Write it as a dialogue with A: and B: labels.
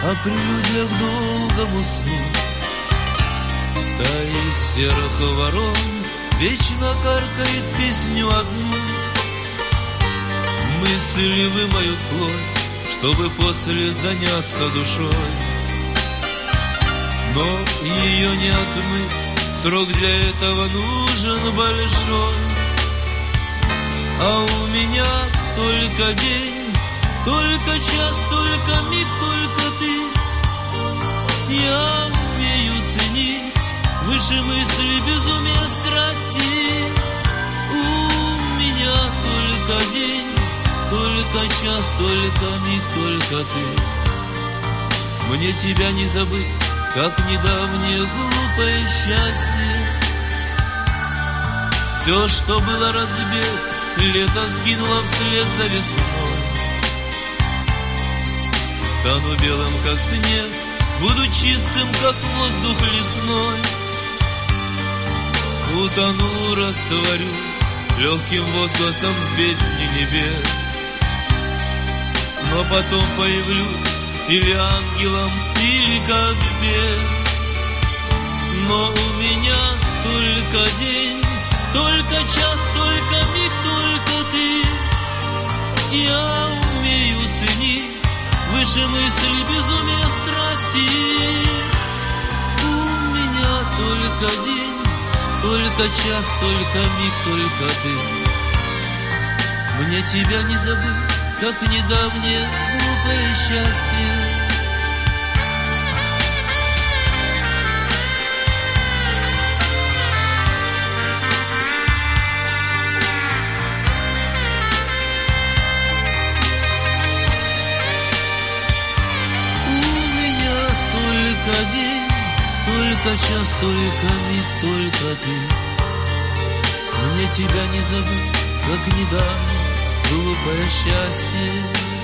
A: о прелюдиях к долгому сну. Стая из серых ворон вечно каркает песню одну. Мысли вымоют плоть, чтобы после заняться душой. Но ее не отмыть, срок для этого нужен большой. А у меня только день, только час, только миг, только ты. Я умею ценить выше мысли безумия страсти. У меня только день, только час, только миг, только ты. Мне тебя не забыть, как недавнее глупое счастье. Все, что было разбит, лето сгинуло вслед за весной. Стану белым, как снег, буду чистым, как воздух лесной. Утону, растворюсь легким возгласом в бездне небес. Но потом появлюсь или ангелом, или как бес. Но у меня только день, только час, только миг, только ты. Я умею ценить выше мысли безумия страсти. У меня только день, только час, только миг, только ты. Мне тебя не забыть, как недавнее глупое счастье. Только день, только час, только миг, только ты. Мне тебя не забыть, как недавно глупое счастье.